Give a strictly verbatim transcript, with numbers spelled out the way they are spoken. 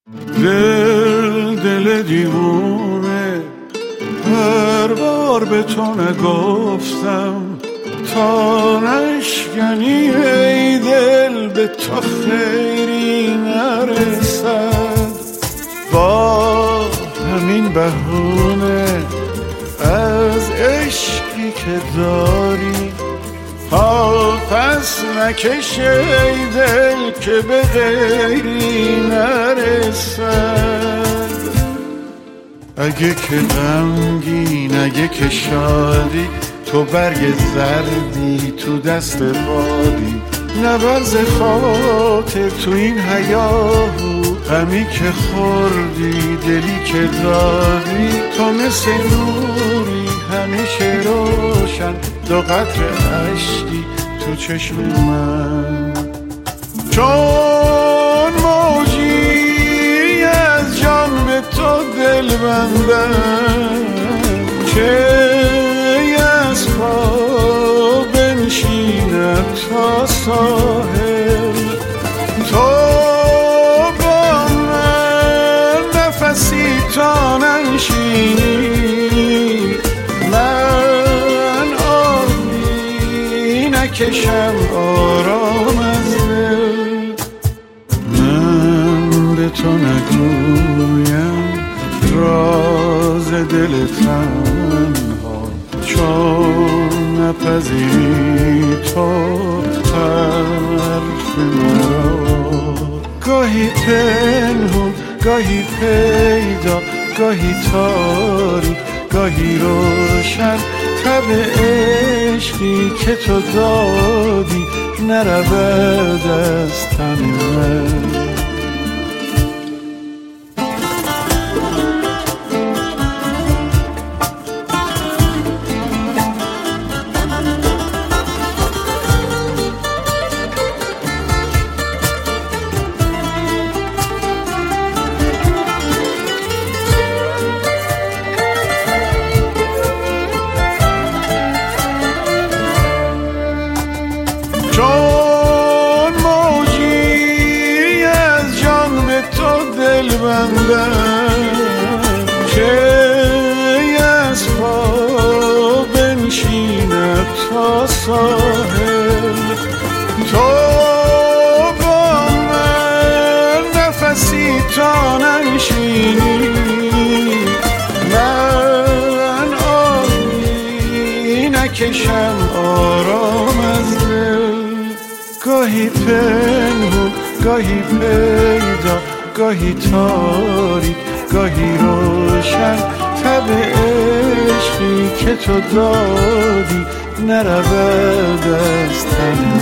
دل دل دیوونه، هر بار به تو نگفتم تا نشکنی ای دل به تو خیری نرسد. با همین بهونه از عشقی که داری پا پس نکش ای دل که به غیری نرسد. اگه که غمگین اگه که شادی، تو برگ زردی تو دست بادی، نبرز خاطر تو این هیاهو، غمی که خوردی دلی که دادی، تو مثل نوری همیشه روشن، دو قطره اشکی تو چشم من. چون موجی از جان به تو دل بندم، که از پا بنشینم تا ساحل، تو با من نفسی تا ننشینی، من آبی نکشم آرام از دل. من به تو نگویم راز دل تنها، چون نپذیری تو حرف مرا. گاهی پنهون گاهی پیدا، گاهی تاریک گاهی روشن، تب عشقی که تو دادی نرود از تن من. چون موجی از جان به تو دل بندم، که از پا بنشینم تا ساحل، تو با من نفسی تا ننشینی، من آبی نکشم آرام از دل. گاهی پنهون گاهی پیدا، گاهی تاریک گاهی روشن، تب عشقی که تو دادی نرود از تن